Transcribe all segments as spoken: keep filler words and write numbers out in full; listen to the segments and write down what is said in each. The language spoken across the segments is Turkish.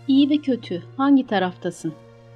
İyi ve kötü, hangi taraftasın?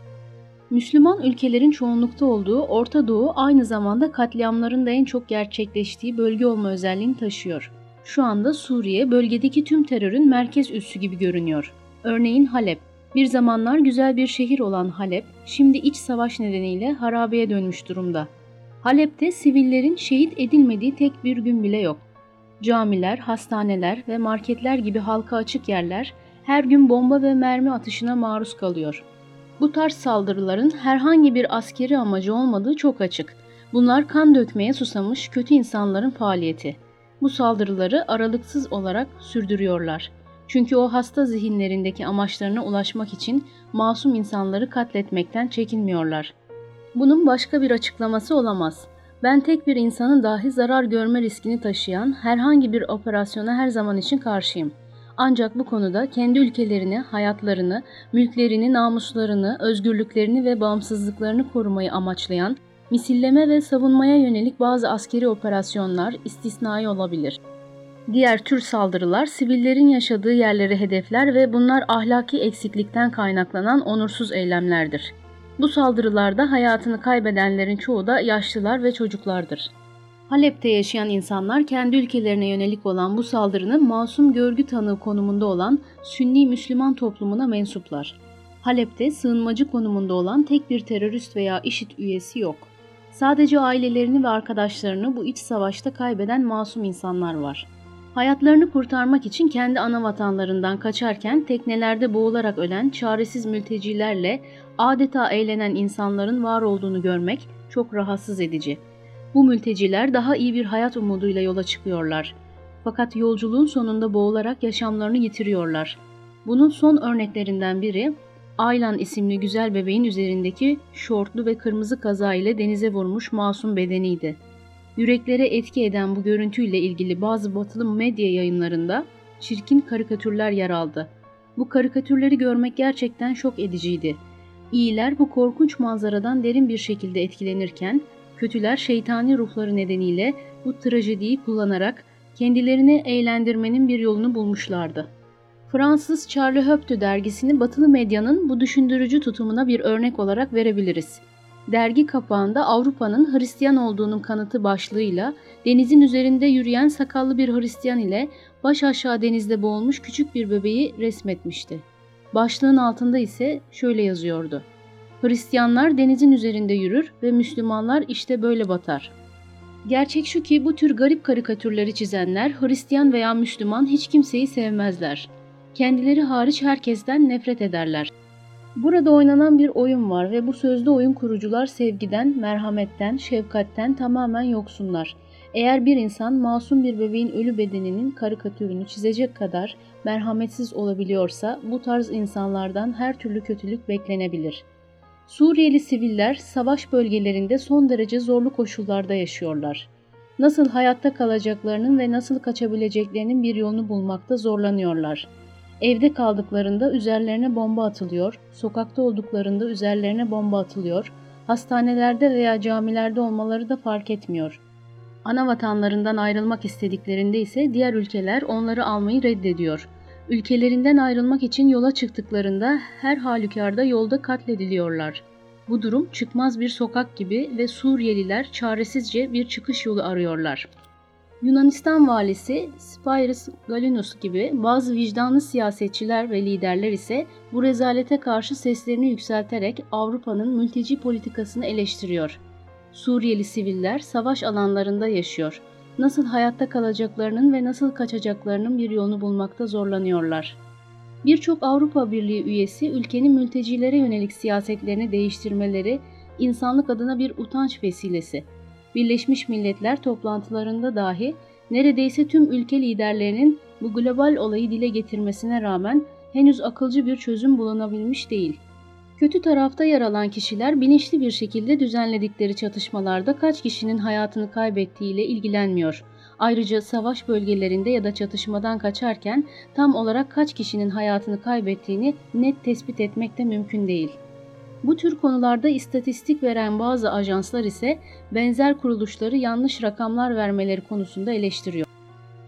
Müslüman ülkelerin çoğunlukta olduğu Orta Doğu aynı zamanda katliamların da en çok gerçekleştiği bölge olma özelliğini taşıyor. Şu anda Suriye, bölgedeki tüm terörün merkez üssü gibi görünüyor. Örneğin Halep. Bir zamanlar güzel bir şehir olan Halep, şimdi iç savaş nedeniyle harabeye dönmüş durumda. Halep'te sivillerin şehit edilmediği tek bir gün bile yok. Camiler, hastaneler ve marketler gibi halka açık yerler her gün bomba ve mermi atışına maruz kalıyor. Bu tarz saldırıların herhangi bir askeri amacı olmadığı çok açık. Bunlar kan dökmeye susamış kötü insanların faaliyeti. Bu saldırıları aralıksız olarak sürdürüyorlar. Çünkü o hasta zihinlerindeki amaçlarına ulaşmak için masum insanları katletmekten çekinmiyorlar. Bunun başka bir açıklaması olamaz. Ben tek bir insanın dahi zarar görme riskini taşıyan herhangi bir operasyona her zaman için karşıyım. Ancak bu konuda kendi ülkelerini, hayatlarını, mülklerini, namuslarını, özgürlüklerini ve bağımsızlıklarını korumayı amaçlayan, misilleme ve savunmaya yönelik bazı askeri operasyonlar istisnai olabilir. Diğer tür saldırılar sivillerin yaşadığı yerleri hedefler ve bunlar ahlaki eksiklikten kaynaklanan onursuz eylemlerdir. Bu saldırılarda hayatını kaybedenlerin çoğu da yaşlılar ve çocuklardır. Halep'te yaşayan insanlar kendi ülkelerine yönelik olan bu saldırının masum görgü tanığı konumunda olan Sünni Müslüman toplumuna mensuplar. Halep'te sığınmacı konumunda olan tek bir terörist veya IŞİD üyesi yok. Sadece ailelerini ve arkadaşlarını bu iç savaşta kaybeden masum insanlar var. Hayatlarını kurtarmak için kendi ana vatanlarından kaçarken teknelerde boğularak ölen çaresiz mültecilerle adeta eğlenen insanların var olduğunu görmek çok rahatsız edici. Bu mülteciler daha iyi bir hayat umuduyla yola çıkıyorlar. Fakat yolculuğun sonunda boğularak yaşamlarını yitiriyorlar. Bunun son örneklerinden biri, Aylan isimli güzel bebeğin üzerindeki şortlu ve kırmızı kaza ile denize vurmuş masum bedeniydi. Yüreklere etki eden bu görüntüyle ilgili bazı batılı medya yayınlarında çirkin karikatürler yer aldı. Bu karikatürleri görmek gerçekten şok ediciydi. İyiler bu korkunç manzaradan derin bir şekilde etkilenirken, kötüler şeytani ruhları nedeniyle bu trajediyi kullanarak kendilerini eğlendirmenin bir yolunu bulmuşlardı. Fransız Charlie Hebdo dergisini batılı medyanın bu düşündürücü tutumuna bir örnek olarak verebiliriz. Dergi kapağında Avrupa'nın Hristiyan olduğunun kanıtı başlığıyla denizin üzerinde yürüyen sakallı bir Hristiyan ile baş aşağı denizde boğulmuş küçük bir bebeği resmetmişti. Başlığın altında ise şöyle yazıyordu: Hristiyanlar denizin üzerinde yürür ve Müslümanlar işte böyle batar. Gerçek şu ki bu tür garip karikatürleri çizenler Hristiyan veya Müslüman hiç kimseyi sevmezler. Kendileri hariç herkesten nefret ederler. Burada oynanan bir oyun var ve bu sözlü oyun kurucular sevgiden, merhametten, şefkatten tamamen yoksunlar. Eğer bir insan masum bir bebeğin ölü bedeninin karikatürünü çizecek kadar merhametsiz olabiliyorsa bu tarz insanlardan her türlü kötülük beklenebilir. Suriyeli siviller savaş bölgelerinde son derece zorlu koşullarda yaşıyorlar. Nasıl hayatta kalacaklarının ve nasıl kaçabileceklerinin bir yolunu bulmakta zorlanıyorlar. Evde kaldıklarında üzerlerine bomba atılıyor, sokakta olduklarında üzerlerine bomba atılıyor, hastanelerde veya camilerde olmaları da fark etmiyor. Ana vatanlarından ayrılmak istediklerinde ise diğer ülkeler onları almayı reddediyor. Ülkelerinden ayrılmak için yola çıktıklarında her halükarda yolda katlediliyorlar. Bu durum çıkmaz bir sokak gibi ve Suriyeliler çaresizce bir çıkış yolu arıyorlar. Yunanistan valisi Spyros Galinus gibi bazı vicdanlı siyasetçiler ve liderler ise bu rezalete karşı seslerini yükselterek Avrupa'nın mülteci politikasını eleştiriyor. Suriyeli siviller savaş alanlarında yaşıyor. Nasıl hayatta kalacaklarının ve nasıl kaçacaklarının bir yolunu bulmakta zorlanıyorlar. Birçok Avrupa Birliği üyesi ülkenin mültecilere yönelik siyasetlerini değiştirmeleri insanlık adına bir utanç vesilesi. Birleşmiş Milletler toplantılarında dahi neredeyse tüm ülke liderlerinin bu global olayı dile getirmesine rağmen henüz akılcı bir çözüm bulunabilmiş değil. Kötü tarafta yer alan kişiler bilinçli bir şekilde düzenledikleri çatışmalarda kaç kişinin hayatını kaybettiğiyle ilgilenmiyor. Ayrıca savaş bölgelerinde ya da çatışmadan kaçarken tam olarak kaç kişinin hayatını kaybettiğini net tespit etmek de mümkün değil. Bu tür konularda istatistik veren bazı ajanslar ise benzer kuruluşları yanlış rakamlar vermeleri konusunda eleştiriyor.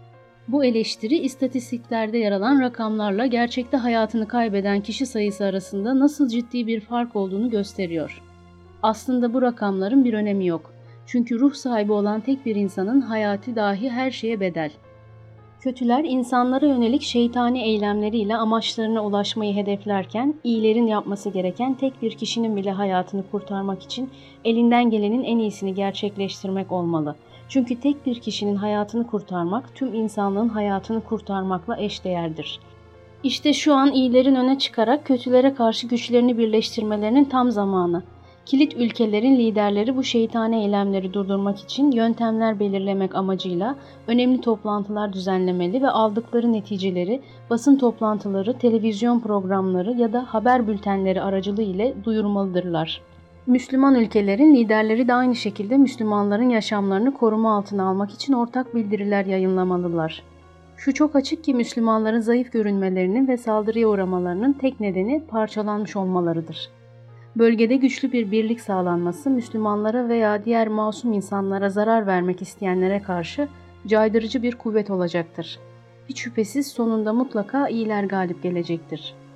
Bu eleştiri istatistiklerde yer alan rakamlarla gerçekte hayatını kaybeden kişi sayısı arasında nasıl ciddi bir fark olduğunu gösteriyor. Aslında bu rakamların bir önemi yok. Çünkü ruh sahibi olan tek bir insanın hayatı dahi her şeye bedel. Kötüler insanlara yönelik şeytani eylemleriyle amaçlarına ulaşmayı hedeflerken, iyilerin yapması gereken tek bir kişinin bile hayatını kurtarmak için elinden gelenin en iyisini gerçekleştirmek olmalı. Çünkü tek bir kişinin hayatını kurtarmak, tüm insanlığın hayatını kurtarmakla eşdeğerdir. İşte şu an iyilerin öne çıkarak kötülere karşı güçlerini birleştirmelerinin tam zamanı. Kilit ülkelerin liderleri bu şeytani eylemleri durdurmak için yöntemler belirlemek amacıyla önemli toplantılar düzenlemeli ve aldıkları neticeleri basın toplantıları, televizyon programları ya da haber bültenleri aracılığı ile duyurmalıdırlar. Müslüman ülkelerin liderleri de aynı şekilde Müslümanların yaşamlarını koruma altına almak için ortak bildiriler yayınlamalılar. Şu çok açık ki Müslümanların zayıf görünmelerinin ve saldırıya uğramalarının tek nedeni parçalanmış olmalarıdır. Bölgede güçlü bir birlik sağlanması, Müslümanlara veya diğer masum insanlara zarar vermek isteyenlere karşı caydırıcı bir kuvvet olacaktır. Hiç şüphesiz sonunda mutlaka iyiler galip gelecektir.